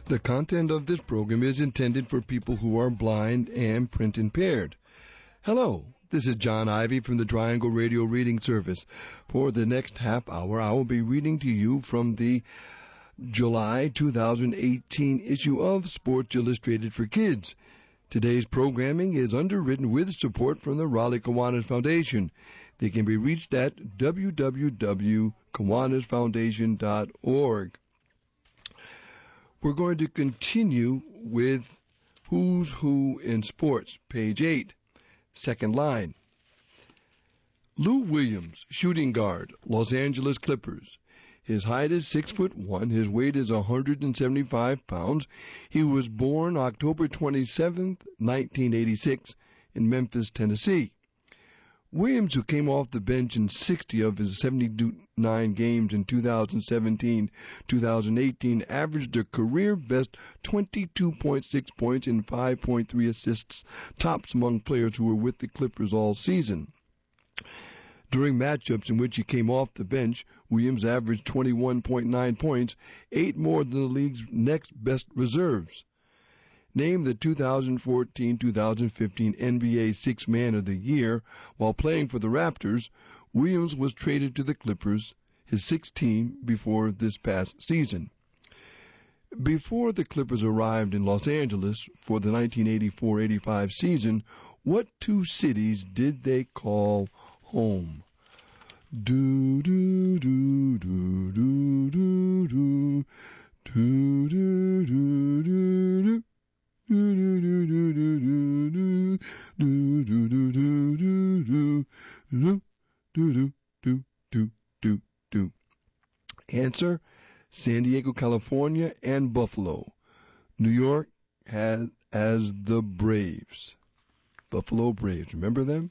The content of this program is intended for people who are blind and print impaired. Hello, this is John Ivy from the Triangle Radio Reading Service. For the next half hour, I will be reading to you from the July 2018 issue of Sports Illustrated for Kids. Today's programming is underwritten with support from the Raleigh Kiwanis Foundation. They can be reached at www.kiwanisfoundation.org. We're going to continue with Who's Who in Sports, page 8, second line. Lou Williams, shooting guard, Los Angeles Clippers. His height is 6'1". His weight is 175 pounds. He was born October 27th, 1986 in Memphis, Tennessee. Williams, who came off the bench in 60 of his 79 games in 2017-2018, averaged a career-best 22.6 points and 5.3 assists, tops among players who were with the Clippers all season. During matchups in which he came off the bench, Williams averaged 21.9 points, 8 more than the league's next best reserves. Named the 2014-2015 NBA Sixth Man of the Year while playing for the Raptors, Williams was traded to the Clippers, his sixth team, before this past season. Before the Clippers arrived in Los Angeles for the 1984-85 season, what two cities did they call home? Do do do do do do do do do do do. Answer: San Diego, California, and Buffalo. New York has as the Braves. Buffalo Braves. Remember them?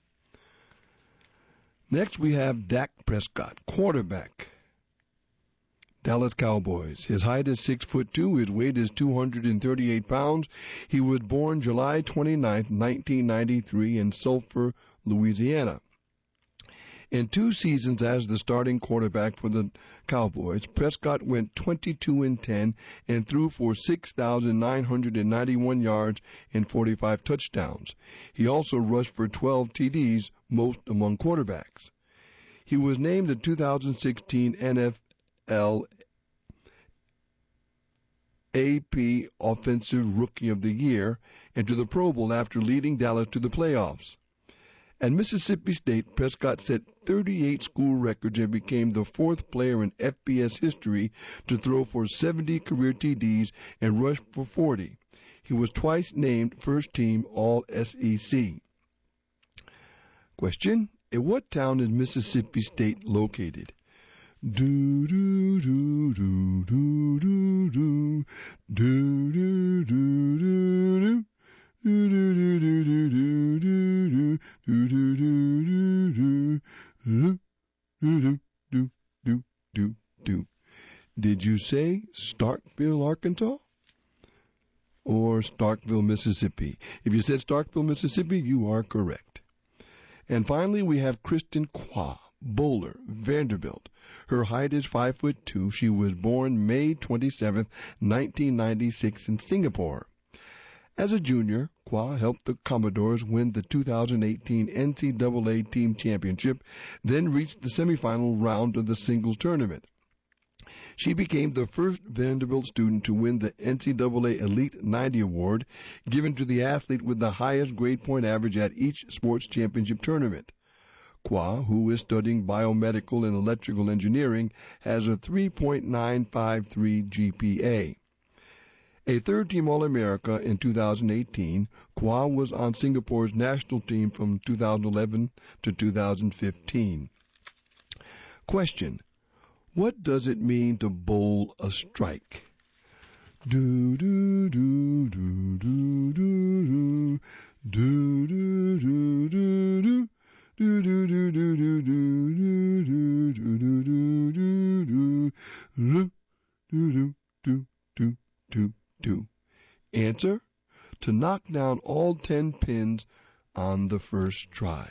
Next we have Dak Prescott, quarterback. Dallas Cowboys. His height is 6'2". His weight is 238 pounds. He was born July 29, 1993 in Sulphur, Louisiana. In 2 seasons as the starting quarterback for the Cowboys, Prescott went 22-10 and threw for 6,991 yards and 45 touchdowns. He also rushed for 12 TDs, most among quarterbacks. He was named the 2016 NFL AP Offensive Rookie of the Year and to the Pro Bowl after leading Dallas to the playoffs. At Mississippi State, Prescott set 38 school records and became the 4th player in FBS history to throw for 70 career TDs and rush for 40. He was twice named first team All-SEC. Question: in what town is Mississippi State located? Do do do do do do do do do do do. Did you say Starkville, Arkansas? Or Starkville, Mississippi? If you said Starkville, Mississippi, you are correct. And finally, we have Kristen Kwa, bowler, Vanderbilt. Her height is 5'2". She was born May 27, 1996 in Singapore. As a junior, Kwa helped the Commodores win the 2018 NCAA Team Championship, then reached the semifinal round of the singles tournament. She became the first Vanderbilt student to win the NCAA Elite 90 Award, given to the athlete with the highest grade point average at each sports championship tournament. Kwa, who is studying biomedical and electrical engineering, has a 3.953 GPA. A third-team All-America in 2018, Kwa was on Singapore's national team from 2011 to 2015. Question: what does it mean to bowl a strike? Do do do do do do do do do do do. Do do do do do do do do do do do do do do do. Answer: to knock down all 10 pins on the first try.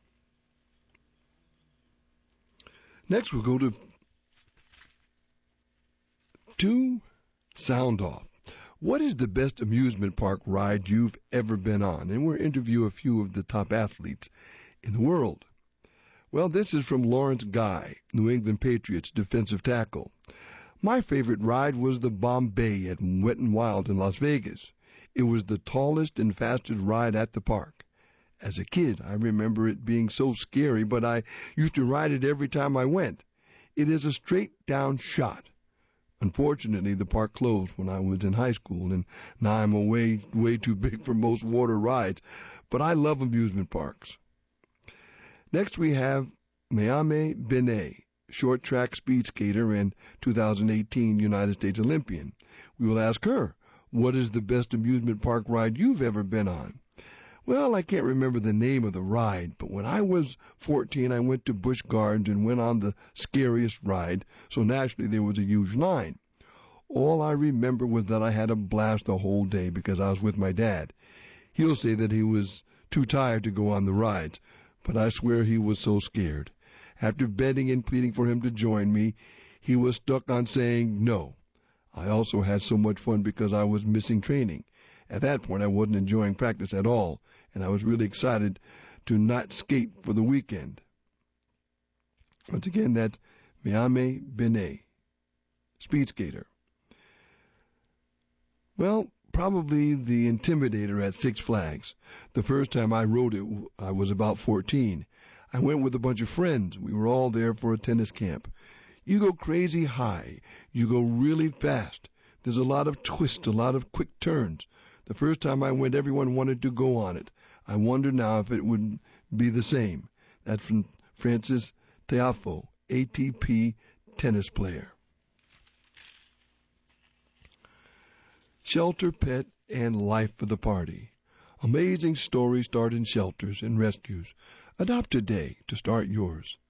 Next we'll go to 2 sound off. What is the best amusement park ride you've ever been on? And we'll interview a few of the top athletes in the world. Well, this is from Lawrence Guy, New England Patriots defensive tackle. My favorite ride was the Bombay at Wet n Wild in Las Vegas. It was the tallest and fastest ride at the park. As a kid, I remember it being so scary, but I used to ride it every time I went. It is a straight-down shot. Unfortunately, the park closed when I was in high school, and now I'm way too big for most water rides, but I love amusement parks. Next, we have Mayame Benet, short track speed skater and 2018 United States Olympian. We will ask her, what is the best amusement park ride you've ever been on? Well, I can't remember the name of the ride, but when I was 14, I went to Busch Gardens and went on the scariest ride, so naturally there was a huge line. All I remember was that I had a blast the whole day because I was with my dad. He'll say that he was too tired to go on the rides, but I swear he was so scared. After begging and pleading for him to join me, he was stuck on saying no. I also had so much fun because I was missing training. At that point, I wasn't enjoying practice at all, and I was really excited to not skate for the weekend. Once again, that's Mayame Benet, speed skater. Well, probably the Intimidator at Six Flags. The first time I rode it, I was about 14. I went with a bunch of friends. We were all there for a tennis camp. You go crazy high. You go really fast. There's a lot of twists, a lot of quick turns. The first time I went, everyone wanted to go on it. I wonder now if it would be the same. That's from Francis Tiafoe, ATP tennis player. Shelter pet and life for the party. Amazing stories start in shelters and rescues. Adopt today to start yours.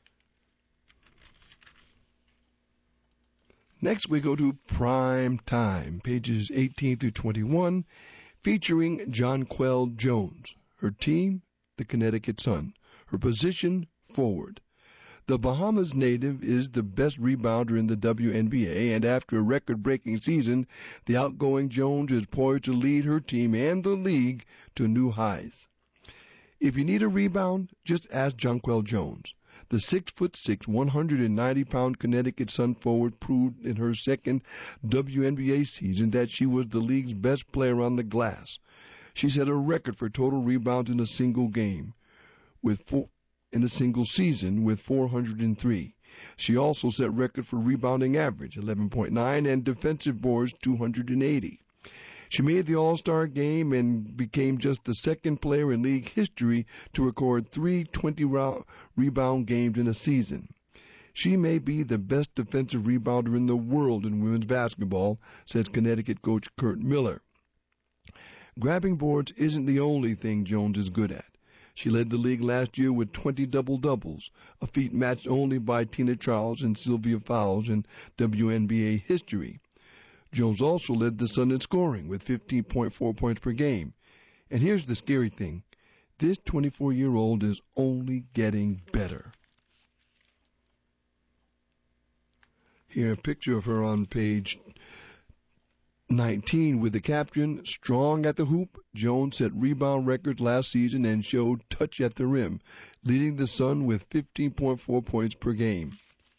Next, we go to Prime Time, pages 18 through 21, featuring Jonquel Jones. Her team, the Connecticut Sun. Her position, forward. The Bahamas native is the best rebounder in the WNBA, and after a record-breaking season, the outgoing Jones is poised to lead her team and the league to new highs. If you need a rebound, just ask Jonquel Jones. The 6'6", 190-pound Connecticut Sun forward proved in her second WNBA season that she was the league's best player on the glass. She set a record for total rebounds in a single game, in a single season with 403. She also set record for rebounding average, 11.9, and defensive boards, 280. She made the All-Star game and became just the second player in league history to record 3 20-rebound games in a season. She may be the best defensive rebounder in the world in women's basketball, says Connecticut coach Curt Miller. Grabbing boards isn't the only thing Jones is good at. She led the league last year with 20 double-doubles, a feat matched only by Tina Charles and Sylvia Fowles in WNBA history. Jones also led the Sun in scoring with 15.4 points per game. And here's the scary thing. This 24-year-old is only getting better. Here, a picture of her on page 19 with the caption, "Strong at the hoop, Jones set rebound records last season and showed touch at the rim, leading the Sun with 15.4 points per game."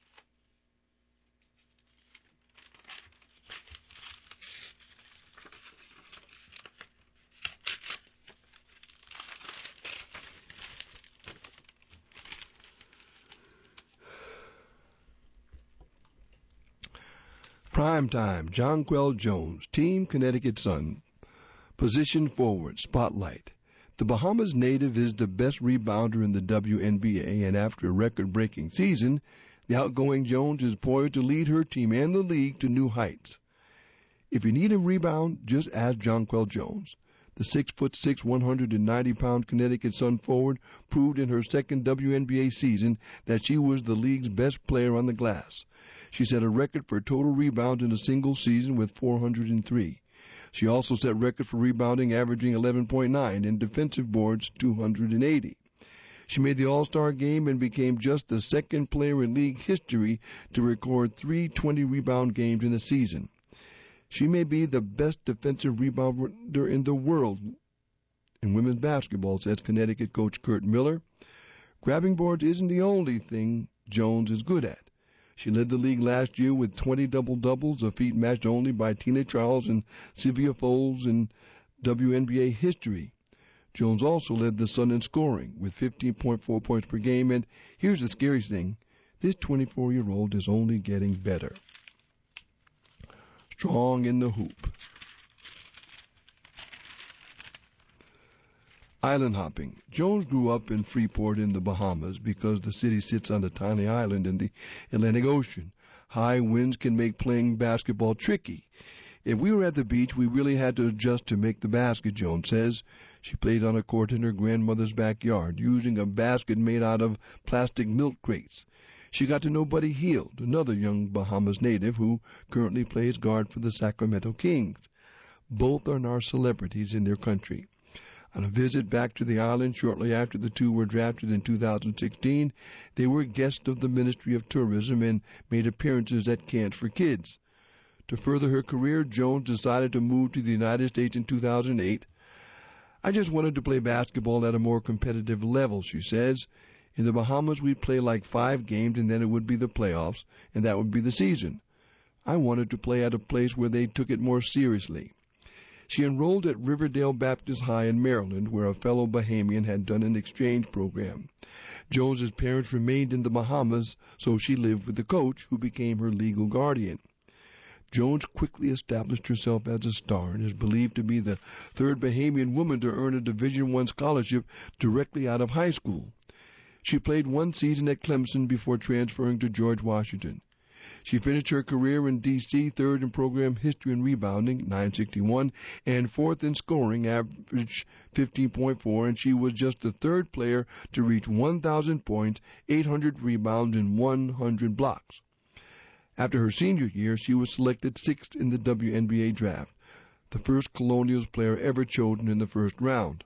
Prime time, Jonquel Jones, Team Connecticut Sun. Position forward, spotlight. The Bahamas native is the best rebounder in the WNBA, and after a record-breaking season, the outgoing Jones is poised to lead her team and the league to new heights. If you need a rebound, just ask Jonquel Jones. The 6'6", 190-pound Connecticut Sun forward proved in her second WNBA season that she was the league's best player on the glass. She set a record for total rebounds in a single season with 403. She also set record for rebounding, averaging 11.9, and defensive boards, 280. She made the All-Star game and became just the second player in league history to record 3 20-rebound games in a season. She may be the best defensive rebounder in the world in women's basketball, says Connecticut coach Curt Miller. Grabbing boards isn't the only thing Jones is good at. She led the league last year with 20 double-doubles, a feat matched only by Tina Charles and Sylvia Fowles in WNBA history. Jones also led the Sun in scoring with 15.4 points per game, and here's the scary thing. This 24-year-old is only getting better. Strong in the hoop. Island hopping. Jones grew up in Freeport in the Bahamas because the city sits on a tiny island in the Atlantic Ocean. High winds can make playing basketball tricky. If we were at the beach, we really had to adjust to make the basket, Jones says. She played on a court in her grandmother's backyard, using a basket made out of plastic milk crates. She got to know Buddy Hield, another young Bahamas native who currently plays guard for the Sacramento Kings. Both are now celebrities in their country. On a visit back to the island shortly after the two were drafted in 2016, they were guests of the Ministry of Tourism and made appearances at camps for kids. To further her career, Jones decided to move to the United States in 2008. I just wanted to play basketball at a more competitive level, she says. In the Bahamas, we'd play like 5 games, and then it would be the playoffs, and that would be the season. I wanted to play at a place where they took it more seriously. She enrolled at Riverdale Baptist High in Maryland, where a fellow Bahamian had done an exchange program. Jones's parents remained in the Bahamas, so she lived with the coach, who became her legal guardian. Jones quickly established herself as a star and is believed to be the third Bahamian woman to earn a Division I scholarship directly out of high school. She played 1 season at Clemson before transferring to George Washington. She finished her career in D.C., third in program history and rebounding, 961, and fourth in scoring, average 15.4, and she was just the third player to reach 1,000 points, 800 rebounds, and 100 blocks. After her senior year, she was selected 6th in the WNBA draft, the first Colonials player ever chosen in the first round.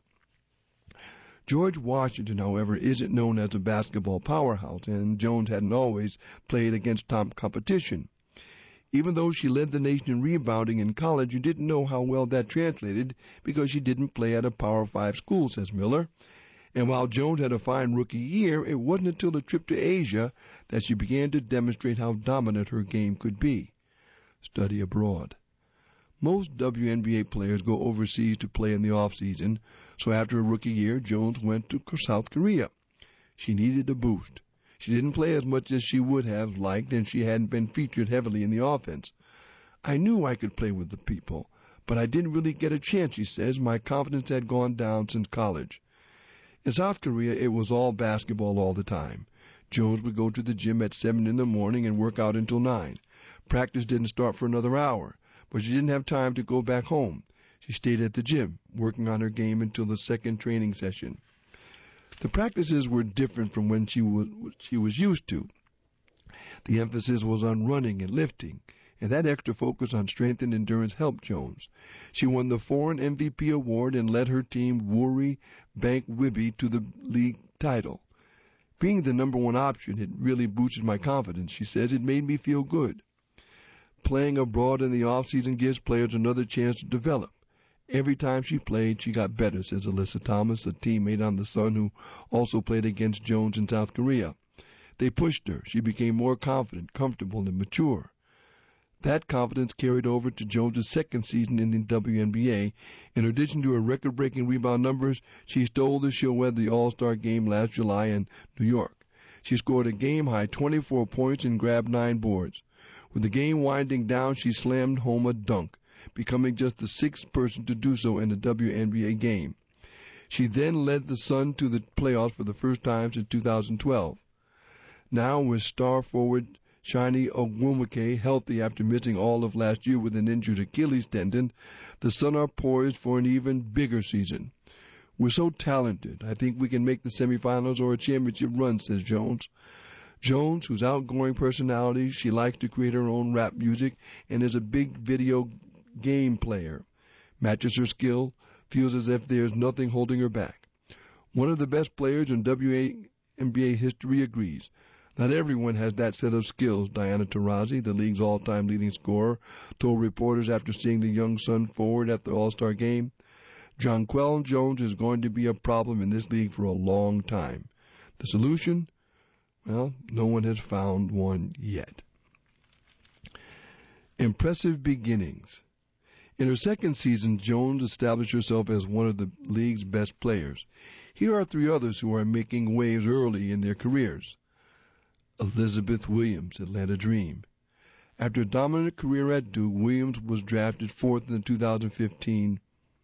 George Washington, however, isn't known as a basketball powerhouse, and Jones hadn't always played against top competition. Even though she led the nation in rebounding in college, you didn't know how well that translated because she didn't play at a Power 5 school, says Miller. And while Jones had a fine rookie year, it wasn't until the trip to Asia that she began to demonstrate how dominant her game could be. Study abroad. Most WNBA players go overseas to play in the off-season, so after a rookie year, Jones went to South Korea. She needed a boost. She didn't play as much as she would have liked, and she hadn't been featured heavily in the offense. I knew I could play with the people, but I didn't really get a chance, she says. My confidence had gone down since college. In South Korea, it was all basketball all the time. Jones would go to the gym at 7 in the morning and work out until 9. Practice didn't start for another hour, but she didn't have time to go back home. She stayed at the gym, working on her game until the second training session. The practices were different from when she was used to. The emphasis was on running and lifting, and that extra focus on strength and endurance helped Jones. She won the foreign MVP award and led her team, Woori Bank Wibby, to the league title. Being the number one option, it really boosted my confidence. She says it made me feel good. Playing abroad in the off-season gives players another chance to develop. Every time she played, she got better, says Alyssa Thomas, a teammate on the Sun who also played against Jones in South Korea. They pushed her. She became more confident, comfortable, and mature. That confidence carried over to Jones' second season in the WNBA. In addition to her record-breaking rebound numbers, she stole the show at the All-Star game last July in New York. She scored a game-high 24 points and grabbed 9 boards. With the game winding down, she slammed home a dunk, becoming just the 6th person to do so in a WNBA game. She then led the Sun to the playoffs for the first time since 2012. Now, with star forward Shiny Ogwumike healthy after missing all of last year with an injured Achilles tendon, the Sun are poised for an even bigger season. We're so talented. I think we can make the semifinals or a championship run, says Jones. Jones, whose outgoing personality, she likes to create her own rap music and is a big video game player. Matches her skill, feels as if there's nothing holding her back. One of the best players in WNBA history agrees. Not everyone has that set of skills, Diana Taurasi, the league's all-time leading scorer, told reporters after seeing the young Sun forward at the All-Star game. Jonquel Jones is going to be a problem in this league for a long time. The solution? Well, no one has found one yet. Impressive beginnings. In her second season, Jones established herself as one of the league's best players. Here are three others who are making waves early in their careers. Elizabeth Williams, Atlanta Dream. After a dominant career at Duke, Williams was drafted fourth in the 2015.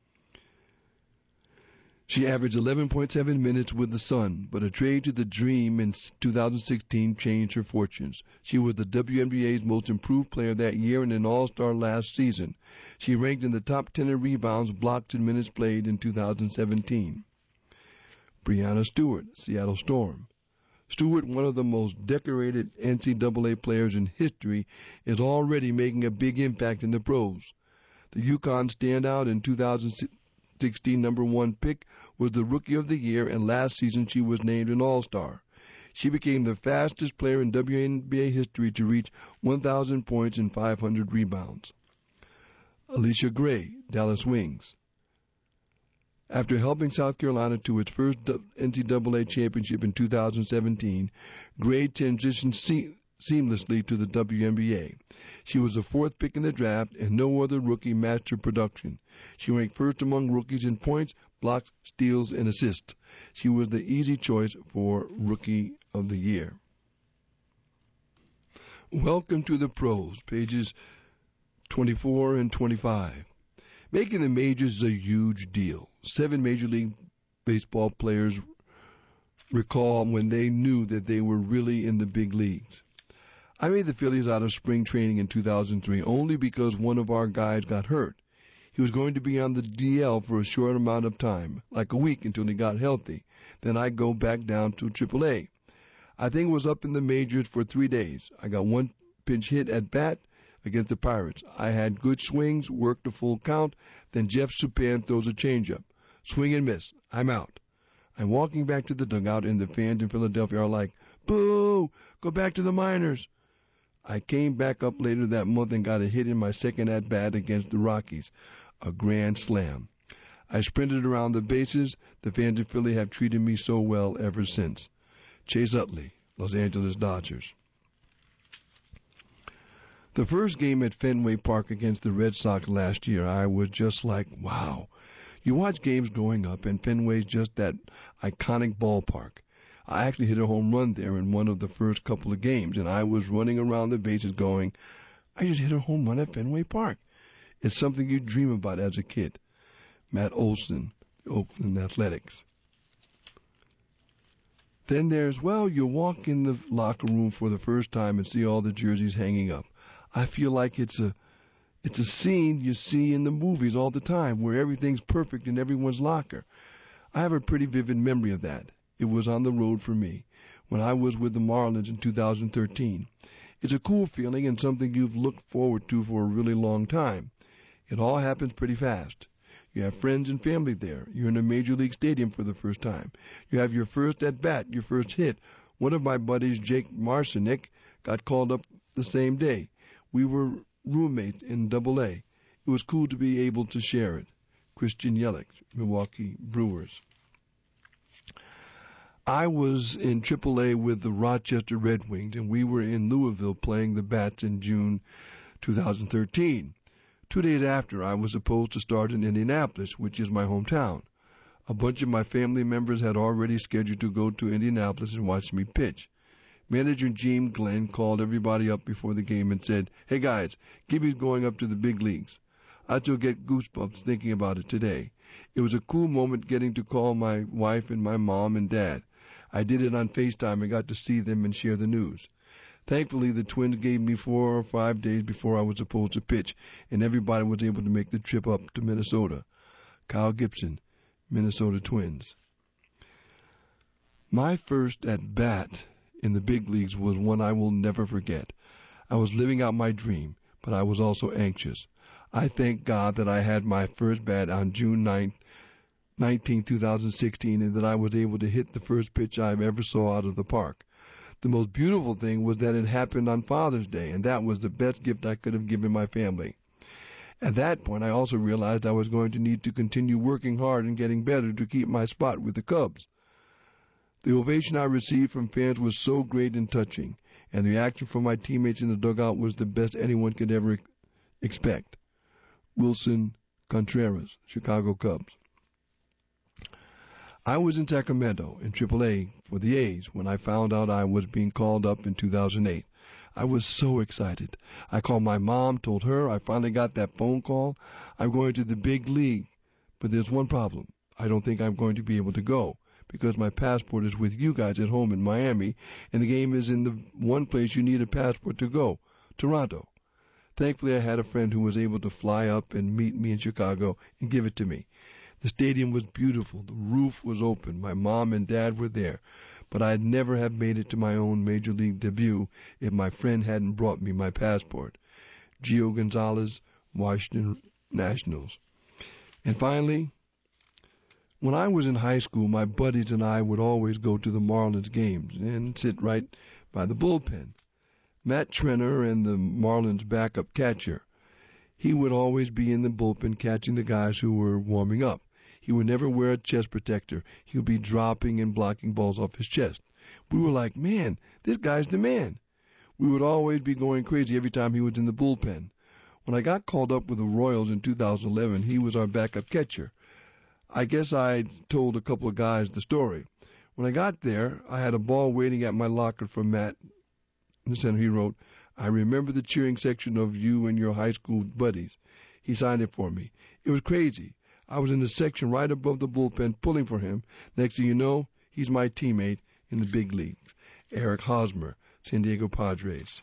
She averaged 11.7 minutes with the Sun, but a trade to the Dream in 2016 changed her fortunes. She was the WNBA's most improved player that year and an All-Star last season. She ranked in the top 10 in rebounds, blocks, and minutes played in 2017. Breanna Stewart, Seattle Storm. Stewart, one of the most decorated NCAA players in history, is already making a big impact in the pros. The UConn standout in 2016 number one pick was the Rookie of the Year, and last season she was named an All-Star. She became the fastest player in WNBA history to reach 1,000 points and 500 rebounds. Alicia Gray, Dallas Wings. After helping South Carolina to its first NCAA championship in 2017, Gray transitioned seamlessly to the WNBA. She was the fourth pick in the draft, and no other rookie matched her production. She ranked first among rookies in points, blocks, steals, and assists. She was the easy choice for Rookie of the Year. Welcome to the pros, pages 24 and 25. Making the majors is a huge deal. 7 Major League Baseball players recall when they knew that they were really in the big leagues. I made the Phillies out of spring training in 2003 only because one of our guys got hurt. He was going to be on the DL for a short amount of time, like a week until he got healthy. Then I'd go back down to AAA. I think it was up in the majors for 3 days. I got one pinch hit at bat against the Pirates. I had good swings, worked a full count, then Jeff Supan throws a changeup. Swing and miss. I'm out. I'm walking back to the dugout, and the fans in Philadelphia are like, "Boo! Go back to the minors." I came back up later that month and got a hit in my second at-bat against the Rockies, a grand slam. I sprinted around the bases. The fans in Philly have treated me so well ever since. Chase Utley, Los Angeles Dodgers. The first game at Fenway Park against the Red Sox last year, I was just like, wow. You watch games growing up, and Fenway's just that iconic ballpark. I actually hit a home run there in one of the first couple of games, and I was running around the bases going, I just hit a home run at Fenway Park. It's something you dream about as a kid. Matt Olson, the Oakland Athletics. Then there's, you walk in the locker room for the first time and see all the jerseys hanging up. I feel like it's a scene you see in the movies all the time where everything's perfect in everyone's locker. I have a pretty vivid memory of that. It was on the road for me when I was with the Marlins in 2013. It's a cool feeling and something you've looked forward to for a really long time. It all happens pretty fast. You have friends and family there. You're in a major league stadium for the first time. You have your first at-bat, your first hit. One of my buddies, Jake Marcinek, got called up the same day. We were roommates in Double-A. It was cool to be able to share it. Christian Yelich, Milwaukee Brewers. I was in Triple-A with the Rochester Red Wings, and we were in Louisville playing the Bats in June 2013. 2 days after, I was supposed to start in Indianapolis, which is my hometown. A bunch of my family members had already scheduled to go to Indianapolis and watch me pitch. Manager Gene Glenn called everybody up before the game and said, "Hey guys, Gibby's going up to the big leagues." I still get goosebumps thinking about it today. It was a cool moment getting to call my wife and my mom and dad. I did it on FaceTime and got to see them and share the news. Thankfully, the Twins gave me 4 or 5 days before I was supposed to pitch, and everybody was able to make the trip up to Minnesota. Kyle Gibson, Minnesota Twins. My first at-bat in the big leagues was one I will never forget. I was living out my dream, but I was also anxious. I thank God that I had my first bat on June 19, 2016, and that I was able to hit the first pitch I ever saw out of the park. The most beautiful thing was that it happened on Father's Day, and that was the best gift I could have given my family. At that point, I also realized I was going to need to continue working hard and getting better to keep my spot with the Cubs. The ovation I received from fans was so great and touching, and the reaction from my teammates in the dugout was the best anyone could ever expect. Wilson Contreras, Chicago Cubs. I was in Sacramento in AAA for the A's when I found out I was being called up in 2008. I was so excited. I called my mom, told her I finally got that phone call. I'm going to the big league, but there's one problem. I don't think I'm going to be able to go because my passport is with you guys at home in Miami, and the game is in the one place you need a passport to go, Toronto. Thankfully, I had a friend who was able to fly up and meet me in Chicago and give it to me. The stadium was beautiful. The roof was open. My mom and dad were there. But I'd never have made it to my own Major League debut if my friend hadn't brought me my passport. Gio Gonzalez, Washington Nationals. And finally, when I was in high school, my buddies and I would always go to the Marlins games and sit right by the bullpen. Matt Trenner and the Marlins backup catcher, he would always be in the bullpen catching the guys who were warming up. He would never wear a chest protector. He would be dropping and blocking balls off his chest. We were like, man, this guy's the man. We would always be going crazy every time he was in the bullpen. When I got called up with the Royals in 2011, he was our backup catcher. I guess I told a couple of guys the story. When I got there, I had a ball waiting at my locker from Matt. In the center, he wrote, I remember the cheering section of you and your high school buddies. He signed it for me. It was crazy. I was in the section right above the bullpen pulling for him. Next thing you know, he's my teammate in the big leagues. Eric Hosmer, San Diego Padres.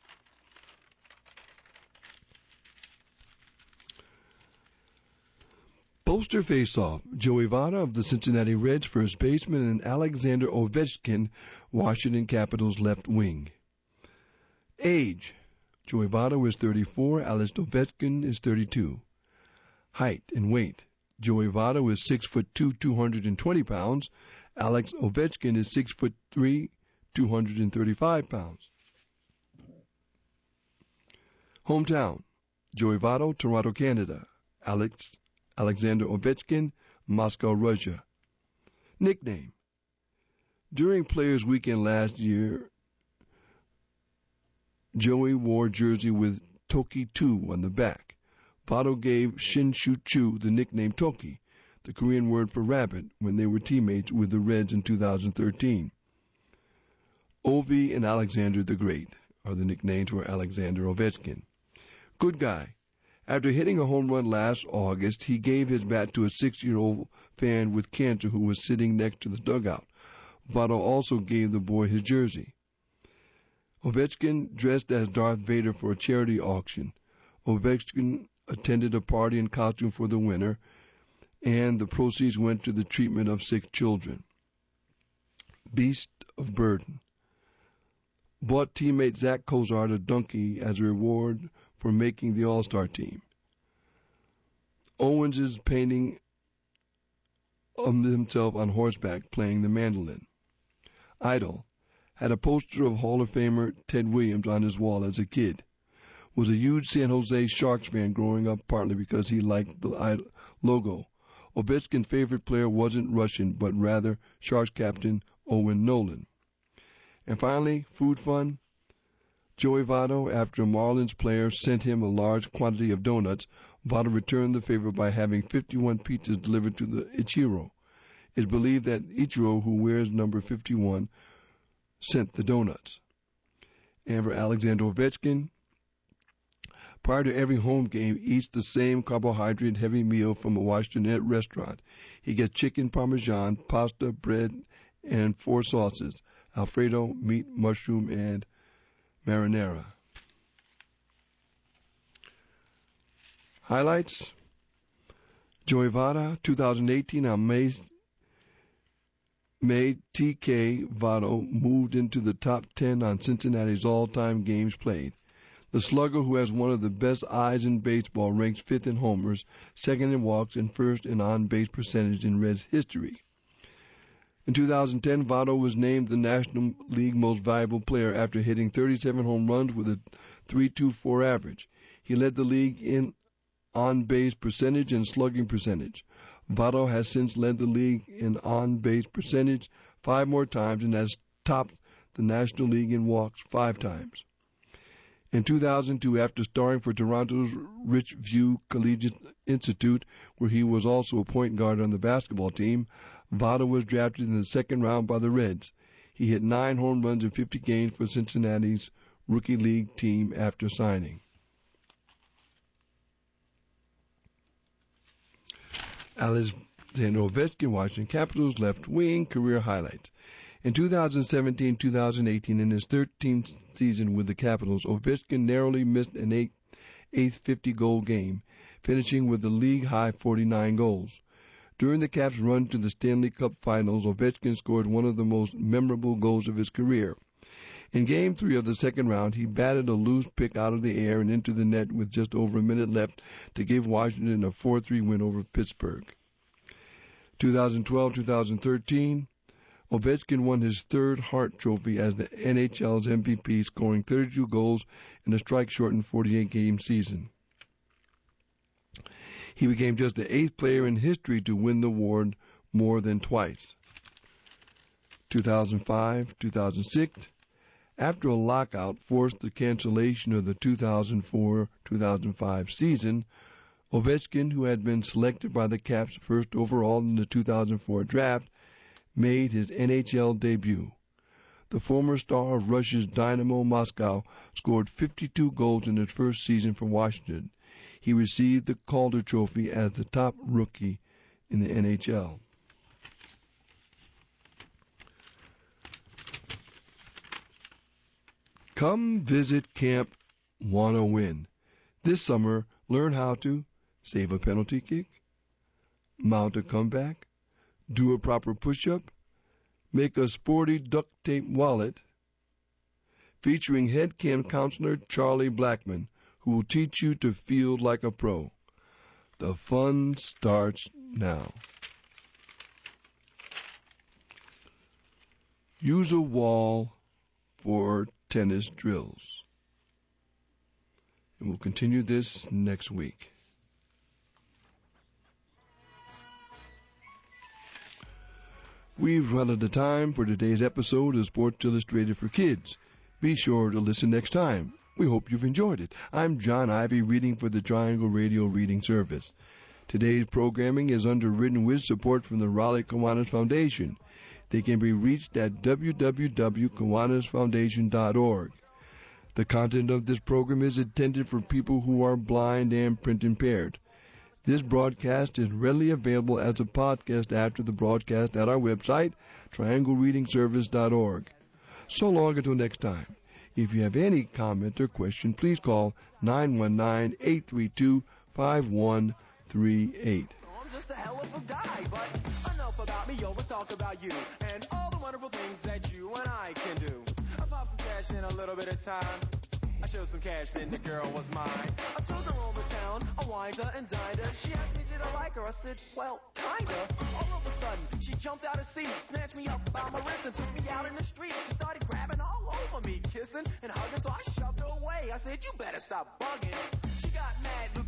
Poster face-off. Joey Votto of the Cincinnati Reds, first baseman, and Alexander Ovechkin, Washington Capitals left wing. Age. Joey Votto is 34. Alex Ovechkin is 32. Height and weight. Joey Votto is 6'2", 220 pounds. Alex Ovechkin is 6'3", 235 pounds. Hometown. Joey Votto, Toronto, Canada. Alexander Ovechkin, Moscow, Russia. Nickname. During Players Weekend last year, Joey wore jersey with Toki 2 on the back. Votto gave Shin-Soo Choo the nickname Toki, the Korean word for rabbit, when they were teammates with the Reds in 2013. Ovi and Alexander the Great are the nicknames for Alexander Ovechkin. Good guy. After hitting a home run last August, he gave his bat to a 6-year-old fan with cancer who was sitting next to the dugout. Votto also gave the boy his jersey. Ovechkin dressed as Darth Vader for a charity auction. Ovechkin attended a party in costume for the winner, and the proceeds went to the treatment of sick children. Beast of burden. Bought teammate Zach Cozart a donkey as a reward for making the All-Star team. Owens is painting himself on horseback playing the mandolin. Idol. Had a poster of Hall of Famer Ted Williams on his wall as a kid. Was a huge San Jose Sharks fan growing up, partly because he liked the logo. Ovechkin's favorite player wasn't Russian, but rather Sharks captain Owen Nolan. And finally, food fun. Joey Votto, after a Marlins player sent him a large quantity of donuts, Votto returned the favor by having 51 pizzas delivered to the Ichiro. It's believed that Ichiro, who wears number 51, sent the donuts. And for Alexander Ovechkin, prior to every home game, he eats the same carbohydrate-heavy meal from a Washington restaurant. He gets chicken parmesan, pasta, bread, and 4 sauces: Alfredo, meat, mushroom, and marinara. Highlights. Joey Votto, 2018, on May T.K. Votto moved into the top 10 on Cincinnati's all-time games played. The slugger, who has one of the best eyes in baseball, ranks 5th in homers, 2nd in walks, and 1st in on-base percentage in Reds history. In 2010, Votto was named the National League Most Valuable Player after hitting 37 home runs with a .324 average. He led the league in on-base percentage and slugging percentage. Votto has since led the league in on-base percentage 5 more times and has topped the National League in walks 5 times. In 2002, after starring for Toronto's Richview Collegiate Institute, where he was also a point guard on the basketball team, Votto was drafted in the second round by the Reds. He hit 9 home runs in 50 games for Cincinnati's rookie league team after signing. Alexander Ovechkin, Washington Capitals, left wing, career highlights. In 2017-2018, in his 13th season with the Capitals, Ovechkin narrowly missed an eighth 50-goal game, finishing with the league-high 49 goals. During the Caps' run to the Stanley Cup Finals, Ovechkin scored one of the most memorable goals of his career. In Game 3 of the second round, he batted a loose pick out of the air and into the net with just over a minute left to give Washington a 4-3 win over Pittsburgh. 2012-2013, Ovechkin won his third Hart Trophy as the NHL's MVP, scoring 32 goals in a strike-shortened 48-game season. He became just the 8th player in history to win the award more than twice. 2005-2006, after a lockout forced the cancellation of the 2004-2005 season, Ovechkin, who had been selected by the Caps first overall in the 2004 draft, made his NHL debut. The former star of Russia's Dynamo Moscow scored 52 goals in his first season for Washington. He received the Calder Trophy as the top rookie in the NHL. Come visit Camp Wanna Win. This summer, learn how to save a penalty kick, mount a comeback, do a proper push-up, make a sporty duct tape wallet, featuring head camp counselor Charlie Blackman, who will teach you to field like a pro. The fun starts now. Use a wall for tennis drills. And we'll continue this next week. We've run out of time for today's episode of Sports Illustrated for Kids. Be sure to listen next time. We hope you've enjoyed it. I'm John Ivy, reading for the Triangle Radio Reading Service. Today's programming is underwritten with support from the Raleigh Kiwanis Foundation. They can be reached at www.kiwanisfoundation.org. The content of this program is intended for people who are blind and print impaired. This broadcast is readily available as a podcast after the broadcast at our website, trianglereadingservice.org. So long until next time. If you have any comment or question, please call 919-832-5138. I'm just a hell of a guy, but enough about me, let's talk about you and all the wonderful things that you and I can do. I popped some cash in a little bit of time. I showed some cash, then the girl was mine. I took her over town, I wined her and dined her. She asked me, did I like her? I said, well, kinda. All of a sudden, she jumped out of seat, snatched me up by my wrist and took me out in the street. She started grabbing all over me, kissing and hugging, so I shoved her away. I said, you better stop bugging. She got mad,